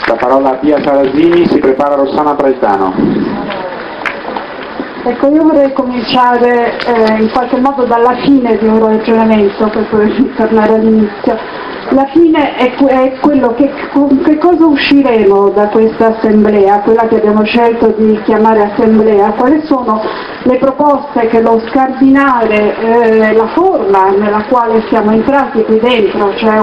La parola a Pia Sarasini, si prepara Rossana Praetano. Ecco, io vorrei cominciare in qualche modo dalla fine di un ragionamento per poi tornare all'inizio. La fine è quello con che cosa usciremo da questa assemblea, quella che abbiamo scelto di chiamare assemblea, quali sono le proposte che lo scardinare la forma nella quale siamo entrati qui dentro, cioè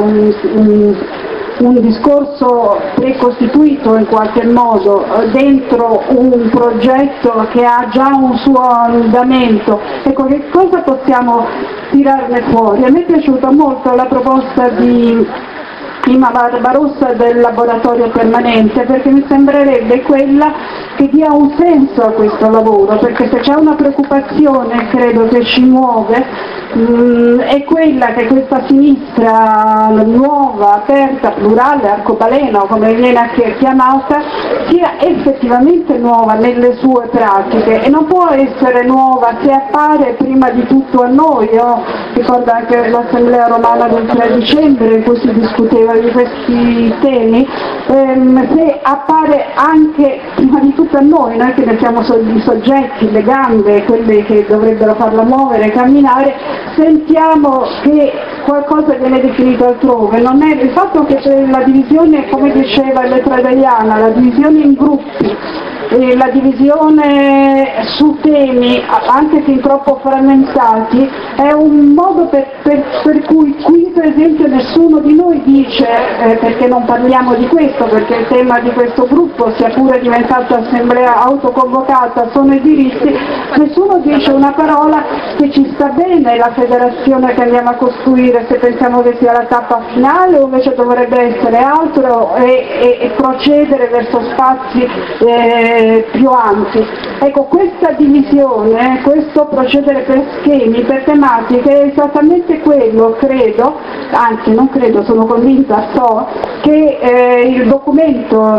un discorso precostituito in qualche modo dentro un progetto che ha già un suo andamento. Ecco, che cosa possiamo tirarne fuori? A me è piaciuta molto la proposta di Ima Barbarossa del laboratorio permanente, perché mi sembrerebbe quella che dia un senso a questo lavoro, perché se c'è una preoccupazione, credo che ci muove, è quella che questa sinistra nuova, aperta, plurale, arcobaleno, come viene chiamata, sia effettivamente nuova nelle sue pratiche, e non può essere nuova se appare prima di tutto a noi. Io ricordo anche l'Assemblea Romana del 3 dicembre in cui si discuteva di questi temi, se appare anche prima di tutto a noi che ne siamo i soggetti, le gambe, quelli che dovrebbero farla muovere, camminare, sentiamo che qualcosa viene definito altrove. Non è il fatto che la divisione, come diceva Elettra Deiana, la divisione in gruppi, la divisione su temi anche fin troppo frammentati è un modo per cui qui per esempio nessuno di noi dice, perché non parliamo di questo, perché il tema di questo gruppo, sia pure diventato assemblea autoconvocata, sono i diritti, nessuno dice una parola che ci sta bene la federazione che andiamo a costruire, se pensiamo che sia la tappa finale o invece dovrebbe essere altro e procedere verso spazi più ampi. Ecco, questa divisione, questo procedere per schemi, per tematiche, è esattamente quello, credo, anzi non credo, sono convinta, so, che il documento,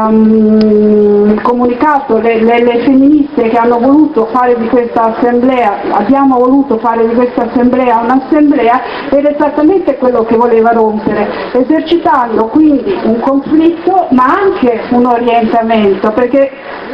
il comunicato, le femministe che hanno voluto fare di questa assemblea, abbiamo voluto fare di questa assemblea un'assemblea, ed è esattamente quello che voleva rompere, esercitando quindi un conflitto ma anche un orientamento, perché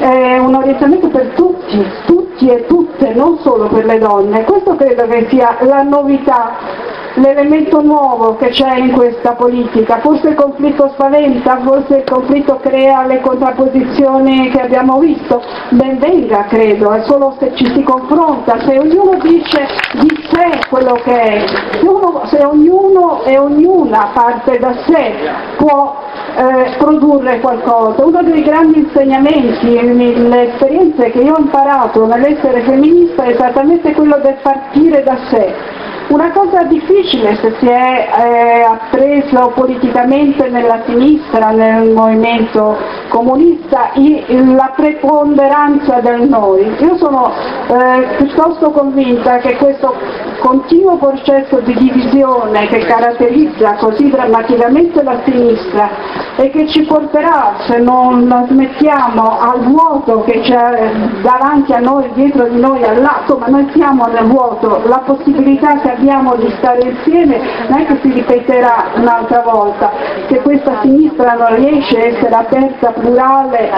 è un orientamento per tutti e tutte, non solo per le donne. Questo credo che sia la novità, l'elemento nuovo che c'è in questa politica. Forse il conflitto spaventa, forse il conflitto crea le contrapposizioni che abbiamo visto, ben venga, credo, è solo se ci si confronta, se ognuno dice di sé quello che è, se ognuno e ognuna parte da sé può produrre qualcosa. Uno dei grandi insegnamenti, le esperienze che io ho imparato nell'essere femminista è esattamente quello del partire da sé. Una cosa difficile se si è appreso politicamente nella sinistra, nel movimento comunista, la preponderanza del noi. Io sono piuttosto convinta che questo continuo processo di divisione che caratterizza così drammaticamente la sinistra e che ci porterà, se non la smettiamo, al vuoto che c'è davanti a noi, dietro di noi, al lato, ma noi siamo nel vuoto, la possibilità che abbiamo di stare insieme non è che si ripeterà un'altra volta, se questa sinistra non riesce a essere aperta, plurale,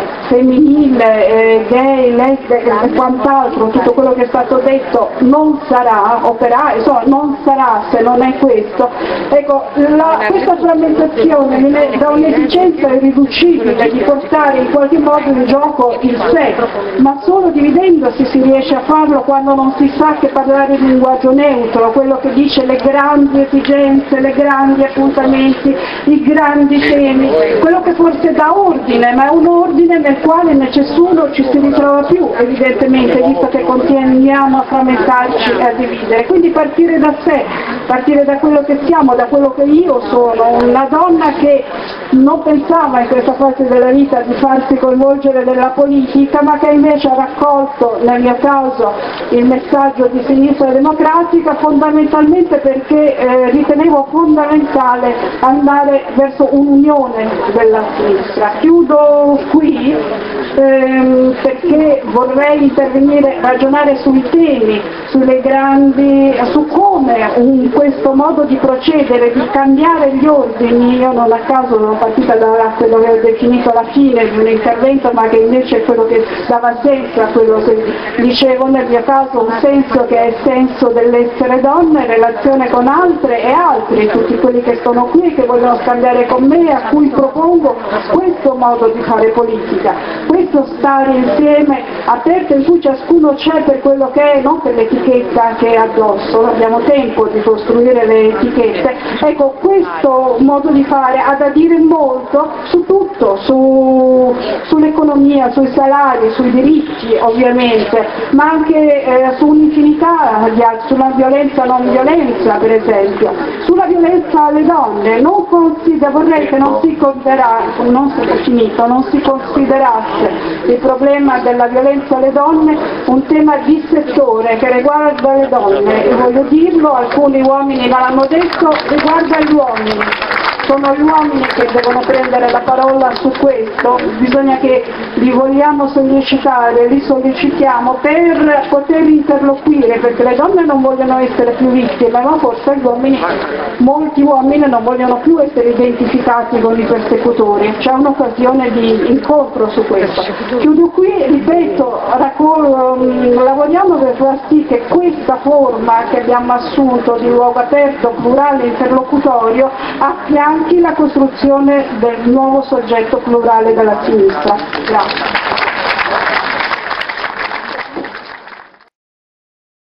femminile, gay, lesbica e quant'altro, tutto quello che è stato detto non sarà insomma non sarà se non è questo. Ecco, questa frammentazione viene da un'esigenza irriducibile di portare in qualche modo in gioco il sé, ma solo dividendosi si riesce a farlo quando non si sa che parlare in linguaggio neutro, quello che dice le grandi esigenze, le grandi appuntamenti, i grandi temi, quello che forse dà ordine, ma è un ordine nel quale nessuno ci si ritrova più, evidentemente, visto che continuiamo a frammentarci e a dividere. Quindi partire da sé, partire da quello che siamo, da quello che io sono, una donna che non pensava in questa fase della vita di farsi coinvolgere nella politica, ma che invece ha raccolto, nel mio caso, il messaggio di Sinistra Democratica, fondamentalmente perché ritenevo fondamentale andare verso un'unione della sinistra. Chiudo qui perché vorrei intervenire, ragionare sui temi, sulle grandi, su come questo modo di procedere, di cambiare gli ordini, io non a caso sono partita diversa da quello che ho definito la fine di un intervento, ma che invece è quello che dava senso a quello che dicevo nel mio caso, un senso che è il senso dell'essere donna in relazione con altre e altri, tutti quelli che sono qui, che vogliono scambiare con me, a cui propongo questo modo di fare politica, questo stare insieme aperto in cui ciascuno c'è per quello che è, non per l'etichetta che è addosso, abbiamo tempo di costruire le etichette. Ecco, questo modo di fare ha da dire molto su tutto, sull'economia, sui salari, sui diritti ovviamente, ma anche su un'infinità di altri, sulla violenza non violenza per esempio, sulla violenza alle donne. Vorrei che non si considerasse il problema della violenza alle donne un tema di settore che riguarda le donne, e voglio dirlo, alcuni uomini me l'hanno detto, riguarda gli uomini. Sono gli uomini che devono prendere la parola su questo, bisogna che li vogliamo sollecitare, li sollecitiamo per poter interloquire, perché le donne non vogliono essere più vittime, ma forse gli uomini, molti uomini non vogliono più essere identificati con i persecutori, c'è un'occasione di incontro su questo. Chiudo qui, ripeto, lavoriamo per far sì che questa forma che abbiamo assunto di luogo aperto, plurale, interlocutorio, affianchi la costruzione del nuovo soggetto plurale della sinistra. Grazie.